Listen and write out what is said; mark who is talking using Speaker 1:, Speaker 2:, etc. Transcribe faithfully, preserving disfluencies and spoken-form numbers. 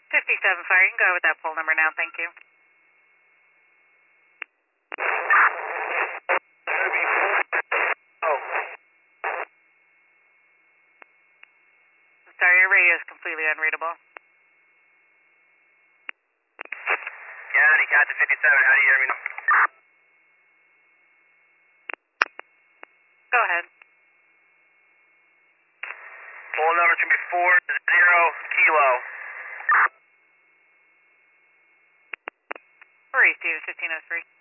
Speaker 1: fifty-seven Fire, you can go with that poll number now, thank you.
Speaker 2: Oh.
Speaker 1: I'm sorry, your radio is completely unreadable.
Speaker 2: County, Cat to fifty-seven, how do you hear me now?
Speaker 1: Go ahead.
Speaker 2: Poll number should be four zero kilo.
Speaker 1: We're East Unit fifteen oh three.